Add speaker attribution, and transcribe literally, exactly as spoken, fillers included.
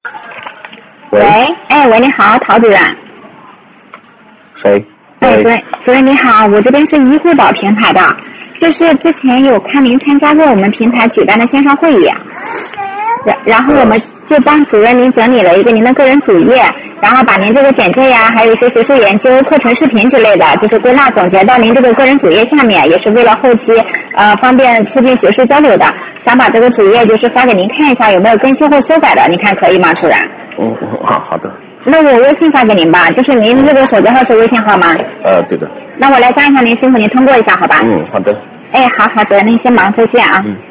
Speaker 1: 喂，哎，喂，你好，陶主任。 谁？
Speaker 2: 哎，主任，主任你好，我这边是医护宝平台的，就是之前有看您参加过我们平台举办的线上会议，然然后我们就帮主任您整理了一个您的个人主页，然后把您这个简介呀，还有一些学术研究、课程视频之类的，就是归纳总结到您这个个人主页下面，也是为了后期呃方便促进学术交流的，想把这个主页就是发给您看一下有没有更新或修改的，你看可以吗，主任？
Speaker 1: 哦，好好的。
Speaker 2: 那我微信发给您吧，就是您这个手机号是微信号吗？
Speaker 1: 呃，对的。
Speaker 2: 那我来加一下您，辛苦您通过一下，好吧？
Speaker 1: 嗯，好的。
Speaker 2: 哎，好好的，您先忙，再见啊。
Speaker 1: 嗯。